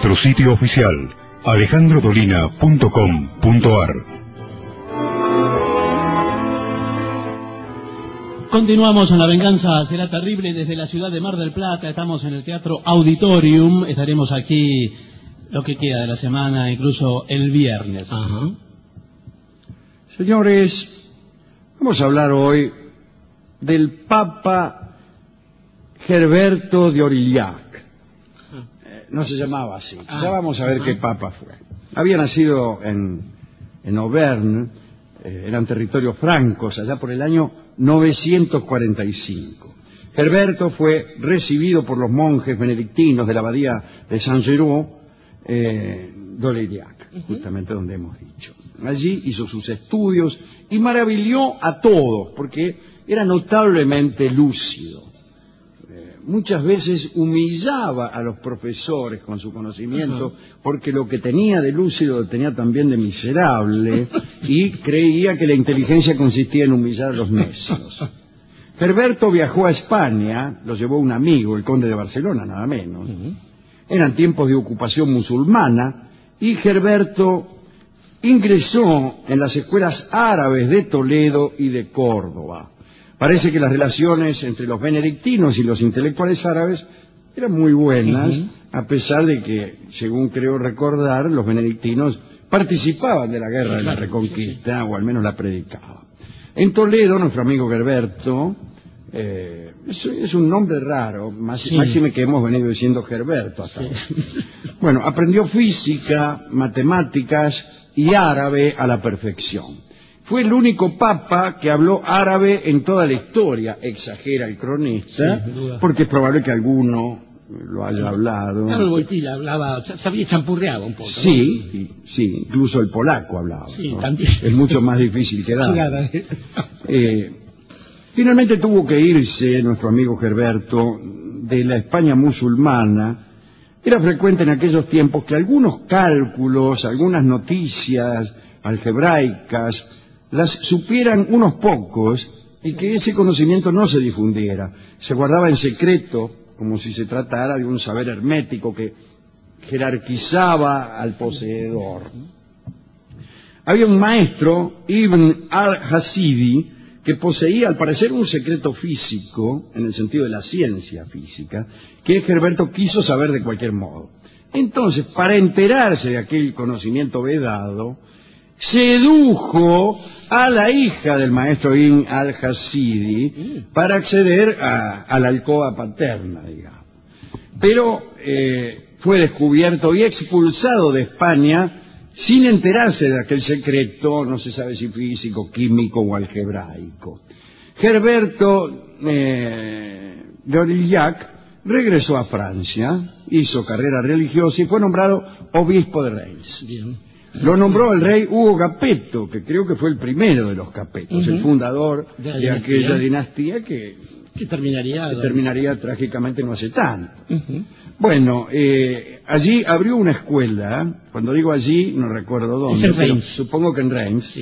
nuestro sitio oficial alejandrodolina.com.ar. Continuamos en La Venganza Será Terrible desde la ciudad de Mar del Plata. Estamos en el Teatro Auditorium. Estaremos aquí lo que queda de la semana, incluso el viernes. Ajá. Señores, vamos a hablar hoy del Papa Gerberto de Aurillac. No se llamaba así. Ya vamos a ver qué papa fue. Había nacido en Auvergne, eran territorios francos, allá por el año 945. Gerberto fue recibido por los monjes benedictinos de la abadía de Saint-Géraud d'Aurillac, justamente donde hemos dicho. Allí hizo sus estudios y maravilló a todos, porque era notablemente lúcido. Muchas veces humillaba a los profesores con su conocimiento, porque lo que tenía de lúcido lo tenía también de miserable, y creía que la inteligencia consistía en humillar a los necios. Gerberto viajó a España, lo llevó un amigo, el conde de Barcelona, nada menos. Eran tiempos de ocupación musulmana, y Gerberto ingresó en las escuelas árabes de Toledo y de Córdoba. Parece que las relaciones entre los benedictinos y los intelectuales árabes eran muy buenas, a pesar de que, según creo recordar, los benedictinos participaban de la guerra de la Reconquista, o al menos la predicaban. En Toledo, nuestro amigo Gerberto, es un nombre raro, máxime que hemos venido diciendo Gerberto hasta ahora. Bueno, aprendió física, matemáticas y árabe a la perfección. Fue el único papa que habló árabe en toda la historia, exagera el cronista, porque es probable que alguno lo haya hablado. Claro, Wojtyla hablaba, sabía, champurreaba un poco. Sí, ¿no? Sí, incluso el polaco hablaba. Sí, ¿no? también. Es mucho más difícil que dar. Claro. Finalmente tuvo que irse nuestro amigo Gerberto de la España musulmana. Era frecuente en aquellos tiempos que algunos cálculos, algunas noticias algebraicas, las supieran unos pocos y que ese conocimiento no se difundiera. Se guardaba en secreto, como si se tratara de un saber hermético que jerarquizaba al poseedor. Había un maestro, Ibn al-Hasidi, que poseía al parecer un secreto físico, en el sentido de la ciencia física, que Gerberto quiso saber de cualquier modo. Entonces, para enterarse de aquel conocimiento vedado, sedujo a la hija del maestro Ibn al-Hasidi para acceder a la alcoba paterna, digamos. Pero fue descubierto y expulsado de España sin enterarse de aquel secreto, no se sabe si físico, químico o algebraico. Gerberto de Aurillac regresó a Francia, hizo carrera religiosa y fue nombrado obispo de Reims. Lo nombró el rey Hugo Capeto, que creo que fue el primero de los Capetos, el fundador de aquella dinastía que terminaría trágicamente no hace tanto. Bueno, allí abrió una escuela, cuando digo allí no recuerdo dónde, pero supongo que en Reims,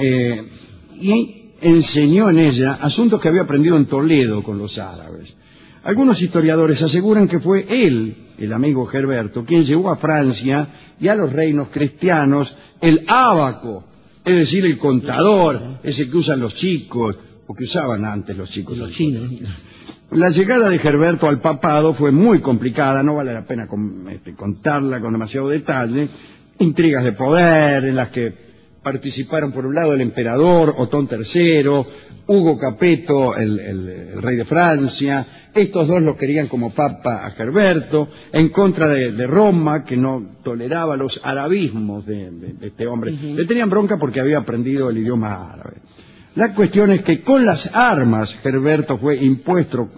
y enseñó en ella asuntos que había aprendido en Toledo con los árabes. Algunos historiadores aseguran que fue él, el amigo Gerberto, quien llevó a Francia y a los reinos cristianos el ábaco, es decir, el contador, ese que usan los chicos, o que usaban antes los chicos. Los chinos. La llegada de Gerberto al papado fue muy complicada, no vale la pena contarla con demasiado detalle. Intrigas de poder en las que participaron por un lado el emperador Otón III, Hugo Capeto, el rey de Francia. Estos dos lo querían como papa a Gerberto, en contra de Roma, que no toleraba los arabismos de este hombre. Le tenían bronca porque había aprendido el idioma árabe. La cuestión es que con las armas Gerberto fue impuesto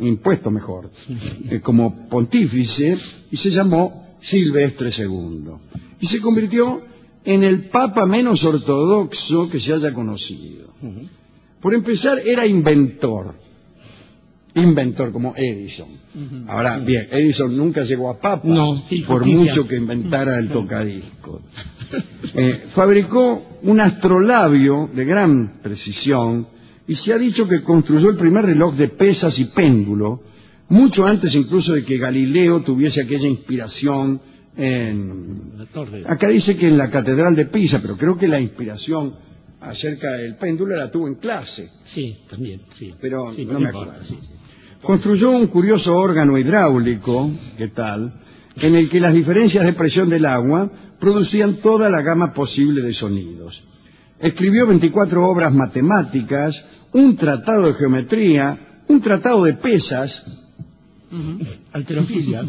como pontífice y se llamó Silvestre II. Y se convirtió en el papa menos ortodoxo que se haya conocido. Por empezar, era inventor como Edison. Ahora, bien, Edison nunca llegó a papa, por mucho que inventara el tocadiscos. Fabricó un astrolabio de gran precisión y se ha dicho que construyó el primer reloj de pesas y péndulo, mucho antes incluso de que Galileo tuviese aquella inspiración La torre. Acá dice que en la Catedral de Pisa, pero creo que la inspiración acerca del péndulo la tuvo en clase. Sí, también, sí. Pero sí, no me importa, acuerdo. sí, sí. Construyó un curioso órgano hidráulico, ¿qué tal?, en el que las diferencias de presión del agua producían toda la gama posible de sonidos. Escribió 24 obras matemáticas, un tratado de geometría, un tratado de pesas, Halterofilia.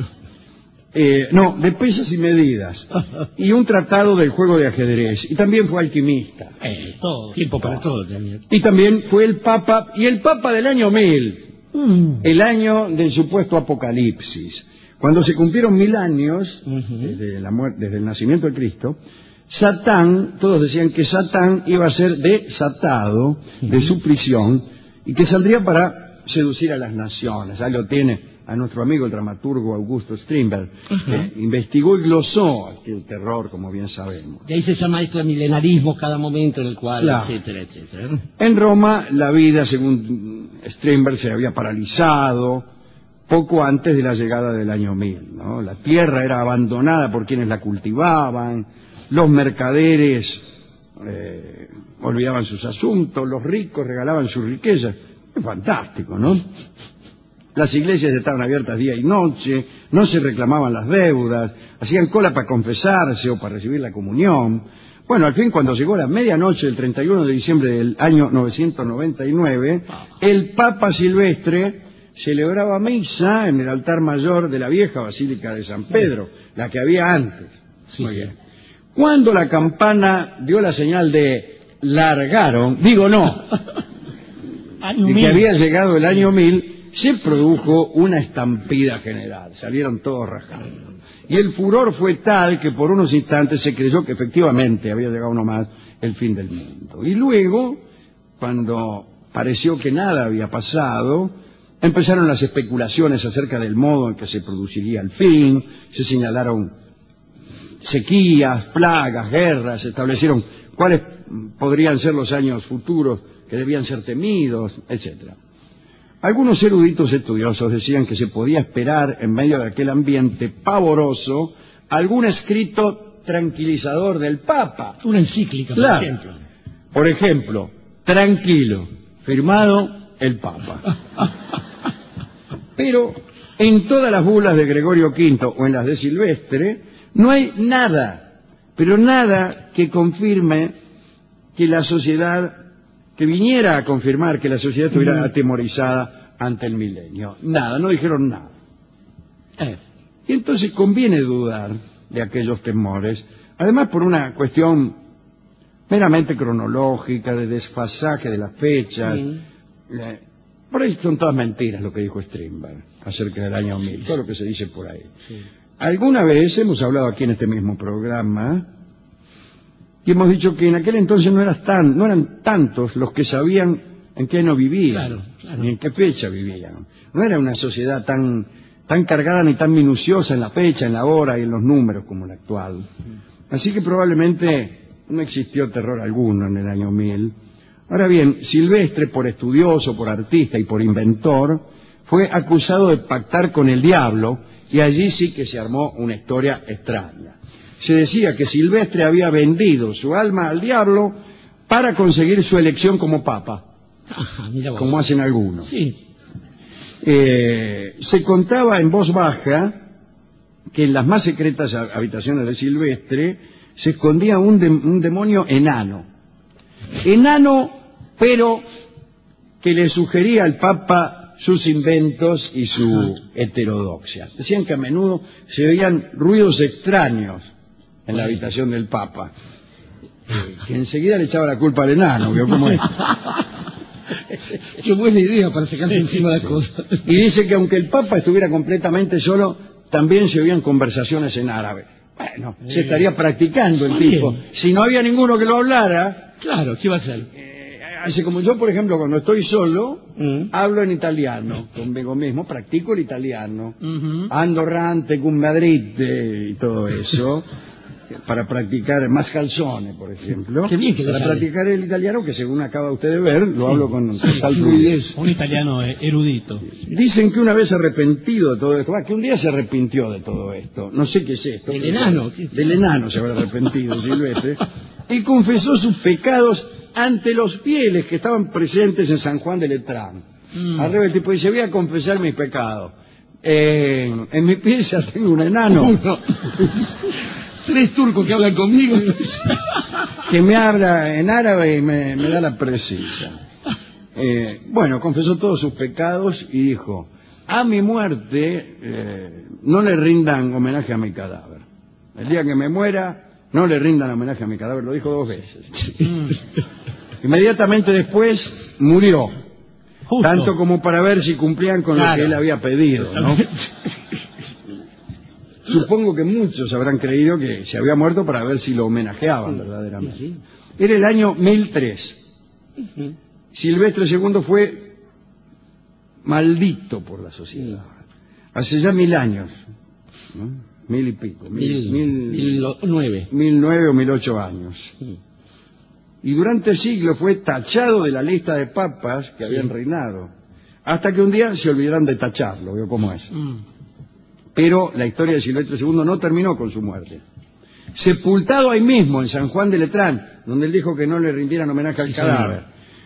no, de pesas y medidas, y un tratado del juego de ajedrez, y también fue alquimista. Todo. Tiempo para todo también. Y también fue el Papa, y el Papa del año 1000, el año del supuesto apocalipsis. Cuando se cumplieron 1000 años desde el nacimiento de Cristo, Satán, todos decían que Satán iba a ser desatado de su prisión y que saldría para seducir a las naciones. Ahí lo tiene a nuestro amigo el dramaturgo Augusto Strindberg, que investigó y glosó aquel terror, como bien sabemos. Y ahí se llama esto de milenarismo cada momento en el cual, Claro. etcétera, etcétera. En Roma, la vida, según Strindberg, se había paralizado poco antes de la llegada del año 1000, ¿no? La tierra era abandonada por quienes la cultivaban, los mercaderes olvidaban sus asuntos, los ricos regalaban sus riquezas. Es fantástico, ¿no? Las iglesias estaban abiertas día y noche, no se reclamaban las deudas, hacían cola para confesarse o para recibir la comunión. Bueno, al fin, cuando llegó la medianoche del 31 de diciembre del año 999, el Papa Silvestre celebraba misa en el altar mayor de la vieja Basílica de San Pedro, la que había antes. Sí, Muy sí. bien. Cuando la campana dio la señal de largaron, digo no, de que había llegado el año 1000, se produjo una estampida general, salieron todos rajando. Y el furor fue tal que por unos instantes se creyó que efectivamente había llegado nomás el fin del mundo. Y luego, cuando pareció que nada había pasado, empezaron las especulaciones acerca del modo en que se produciría el fin, se señalaron sequías, plagas, guerras, se establecieron cuáles podrían ser los años futuros que debían ser temidos, etcétera. Algunos eruditos estudiosos decían que se podía esperar, en medio de aquel ambiente pavoroso, algún escrito tranquilizador del Papa. Una encíclica, Claro. por ejemplo. Por ejemplo, tranquilo, firmado el Papa. Pero en todas las bulas de Gregorio V o en las de Silvestre, no hay nada, pero nada que confirme que la sociedad, que viniera a confirmar que la sociedad estuviera atemorizada ante el milenio. Nada, no dijeron nada. Y entonces conviene dudar de aquellos temores, además por una cuestión meramente cronológica, de desfasaje de las fechas. Por ahí son todas mentiras lo que dijo Strindberg acerca del año 1000, todo lo que se dice por ahí. Sí. Alguna vez hemos hablado aquí en este mismo programa y hemos dicho que en aquel entonces no eran tantos los que sabían en qué año vivían, Claro, claro. ni en qué fecha vivían. No era una sociedad tan cargada ni tan minuciosa en la fecha, en la hora y en los números como la actual. Así que probablemente no existió terror alguno en el año 1000. Ahora bien, Silvestre, por estudioso, por artista y por inventor, fue acusado de pactar con el diablo, y allí sí que se armó una historia extraña. Se decía que Silvestre había vendido su alma al diablo para conseguir su elección como papa, Ajá, mira vos. como hacen algunos. Sí. Se contaba en voz baja que en las más secretas habitaciones de Silvestre se escondía un demonio enano, pero que le sugería al Papa sus inventos y su heterodoxia. Decían que a menudo se oían ruidos extraños en la habitación del Papa, que enseguida le echaba la culpa al enano, ¿vio cómo es? Qué buena idea para sacarse encima las cosas. Y dice que aunque el Papa estuviera completamente solo, también se oían conversaciones en árabe. Bueno, se estaría practicando el Muy tipo. bien. Si no había ninguno que lo hablara, Claro, ¿qué va a hacer? hace como yo, por ejemplo, cuando estoy solo, hablo en italiano conmigo mismo, practico el italiano. Ando rante con Madrid y todo eso. para practicar más calzones, por ejemplo. Qué bien que le para sale. practicar el italiano, que según acaba usted de ver, lo hablo con total fluidez. Un italiano erudito. Dicen que una vez arrepentido de todo esto, que un día se arrepintió de todo esto, no sé qué es esto. ¿Del enano? Del enano se habrá arrepentido Silvestre, y confesó sus pecados ante los fieles que estaban presentes en San Juan de Letrán. Al revés, el tipo dice, voy a confesar mis pecados. En mi pieza tengo un enano Tres turcos que hablan conmigo. que me habla en árabe y me da la precisa. Bueno, confesó todos sus pecados y dijo, a mi muerte no le rindan homenaje a mi cadáver. El día que me muera, no le rindan homenaje a mi cadáver. Lo dijo 2 veces. Inmediatamente después murió. Justo. Tanto como para ver si cumplían con lo que él había pedido, ¿no? Supongo que muchos habrán creído que se había muerto para ver si lo homenajeaban verdaderamente. Sí. Era el año 1003. Silvestre II fue maldito por la sociedad. Hace ya 1000 años, ¿no? 1000 y pico. 1009. 1009 o 1008 años. Y durante siglos fue tachado de la lista de papas que habían reinado, hasta que un día se olvidaron de tacharlo, ¿vio cómo es? Pero la historia de Silvestre II no terminó con su muerte. Sepultado ahí mismo, en San Juan de Letrán, donde él dijo que no le rindieran homenaje al cadáver,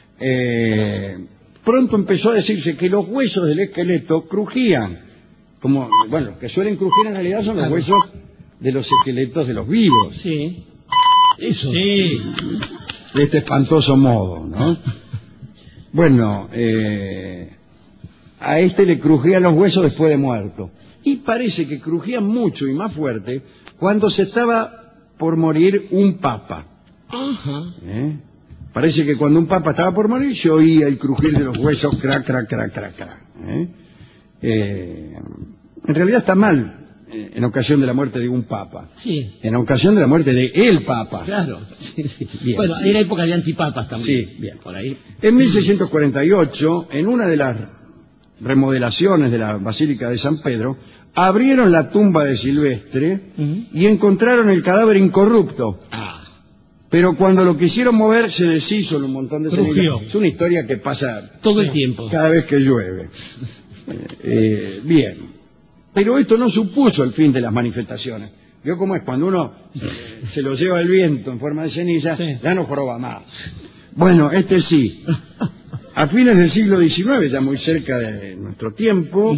pronto empezó a decirse que los huesos del esqueleto crujían, como, bueno, los que suelen crujir en realidad son los huesos de los esqueletos de los vivos. Sí. Eso. Sí. De este espantoso modo, ¿no? Bueno, a este le crujían los huesos después de muerto. Y parece que crujían mucho y más fuerte cuando se estaba por morir un papa. Ajá. Parece que cuando un papa estaba por morir se oía el crujir de los huesos, crac, crac, crac, crac, crac. En realidad está mal en ocasión de la muerte de un papa. Sí. En ocasión de la muerte de el papa. Claro. Sí, sí. Bien. Bueno, era época de antipapas también. Sí, bien. Por ahí. En 1648, en una de las remodelaciones de la Basílica de San Pedro, abrieron la tumba de Silvestre y encontraron el cadáver incorrupto. Pero cuando lo quisieron mover se deshizo en un montón de Crujió. cenizas. Es una historia que pasa Todo el tiempo. cada vez que llueve. Bien. Pero esto no supuso el fin de las manifestaciones. ¿Vio cómo es? Cuando uno se lo lleva el viento en forma de ceniza, Sí. ya no joroba más. Bueno, este sí. A fines del siglo XIX, ya muy cerca de nuestro tiempo,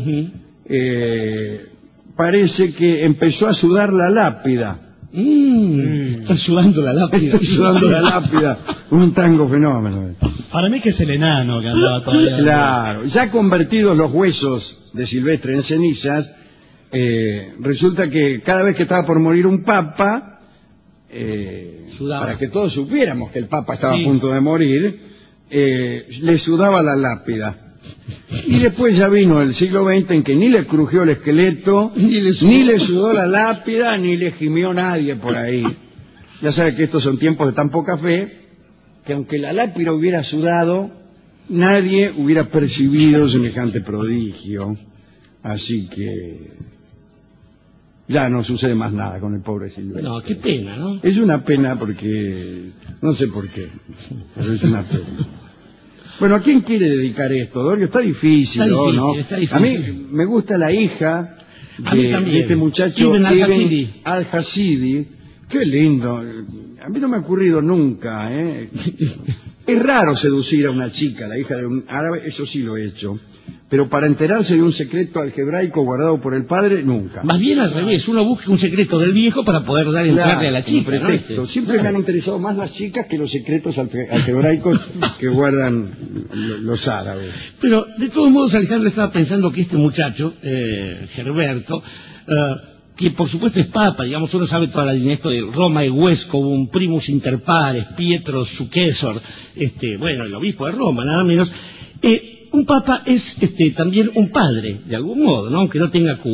parece que empezó a sudar la lápida. Está sudando la lápida. Está sudando la lápida. Un tango fenómeno. Para mí que es el enano que andaba todavía. Claro. Ya convertidos los huesos de Silvestre en cenizas, resulta que cada vez que estaba por morir un papa, para que todos supiéramos que el papa estaba Sí. a punto de morir, le sudaba la lápida. Y después ya vino el siglo XX en que ni le crujió el esqueleto, Ni le sudó. la lápida, ni le gimió nadie por ahí. Ya sabe que estos son tiempos de tan poca fe, que aunque la lápida hubiera sudado, nadie hubiera percibido semejante prodigio. Así que ya no sucede más nada con el pobre Silvestre. No, qué pena, ¿no? Es una pena porque... no sé por qué, pero es una pena. Bueno, ¿a quién quiere dedicar esto, Dorio? Está difícil, Está ¿no? difícil, está difícil. A mí me gusta la hija A mí de también. este muchacho Ibn al-Hashidi. al-Hashidi. Qué lindo. A mí no me ha ocurrido nunca, ¿eh? Es raro seducir a una chica, la hija de un árabe, eso sí lo he hecho. Pero para enterarse de un secreto algebraico guardado por el padre, nunca. Más bien al revés, uno busca un secreto del viejo para poder dar entrarle a la un chica, ¿no? pretexto. Siempre me han interesado más las chicas que los secretos algebraicos que guardan los árabes. Pero, de todos modos, Alejandro estaba pensando que este muchacho, Gerberto, que por supuesto es papa, digamos, uno sabe toda la línea esto de Roma y Huesco, un primus inter pares, Pietro Successor, bueno, el obispo de Roma, nada menos. Un papa es también un padre, de algún modo, ¿no? Aunque no tenga cura.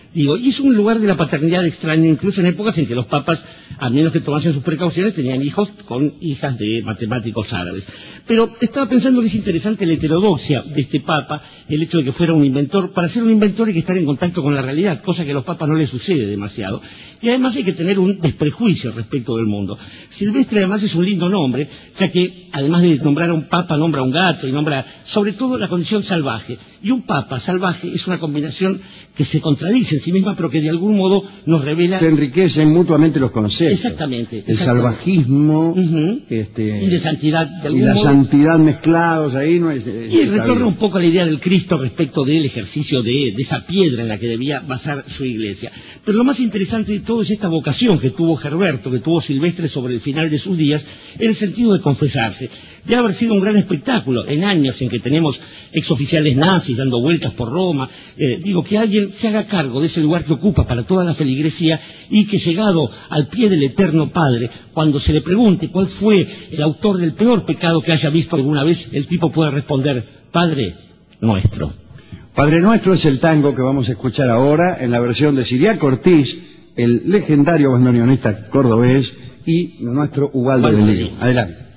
Digo, y es un lugar de la paternidad extraño, incluso en épocas en que los papas, a menos que tomasen sus precauciones, tenían hijos con hijas de matemáticos árabes. Pero estaba pensando que es interesante la heterodoxia de este papa, el hecho de que fuera un inventor. Para ser un inventor hay que estar en contacto con la realidad, cosa que a los papas no les sucede demasiado. Y además hay que tener un desprejuicio respecto del mundo. Silvestre además es un lindo nombre, ya que además de nombrar a un papa, nombra a un gato y nombra sobre todo la condición salvaje. Y un papa salvaje es una combinación que se contradice en sí misma, pero que de algún modo nos revela... Se enriquecen mutuamente los conceptos. Exactamente. El salvajismo y de santidad, de algún y la modo. Santidad mezclados ahí. No es, Y retorna un poco a la idea del Cristo respecto del ejercicio de esa piedra en la que debía basar su iglesia. Pero lo más interesante de todo es esta vocación que tuvo Gerberto, que tuvo Silvestre sobre el final de sus días, en el sentido de confesarse. De haber sido un gran espectáculo en años en que tenemos exoficiales nazis dando vueltas por Roma, digo, que alguien se haga cargo de ese lugar que ocupa para toda la feligresía y que llegado al pie del Eterno Padre, cuando se le pregunte cuál fue el autor del peor pecado que haya visto alguna vez, el tipo pueda responder: Padre Nuestro. Padre Nuestro es el tango que vamos a escuchar ahora en la versión de Siriaco Ortiz, el legendario bandoneonista cordobés, y nuestro Ubaldo de Lío. Adelante.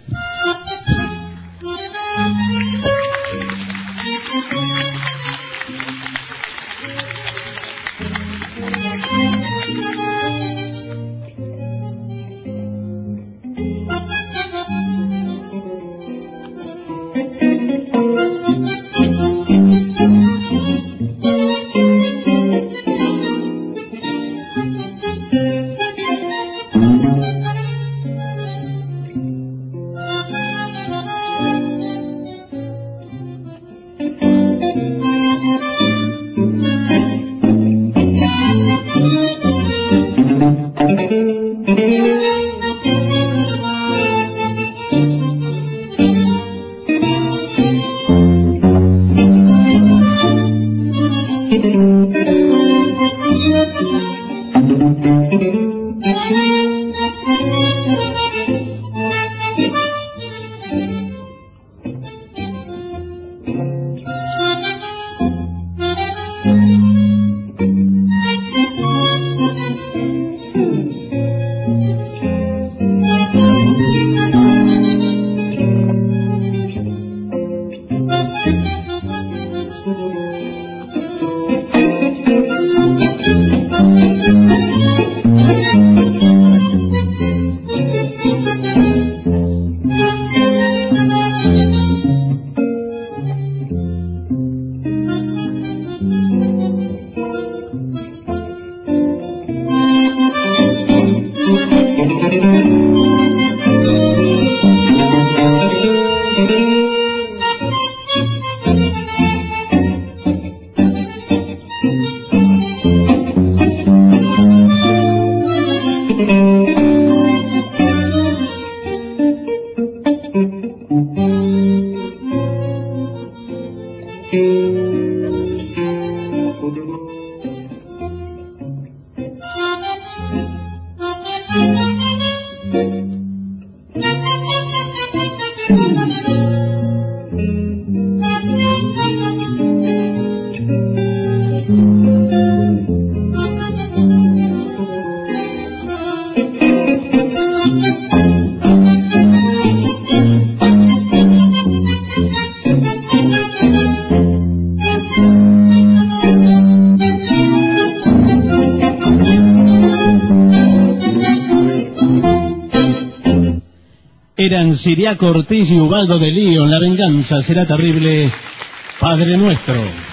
Eran Siriaco Ortiz y Ubaldo de Lío. La venganza será terrible. Padre Nuestro.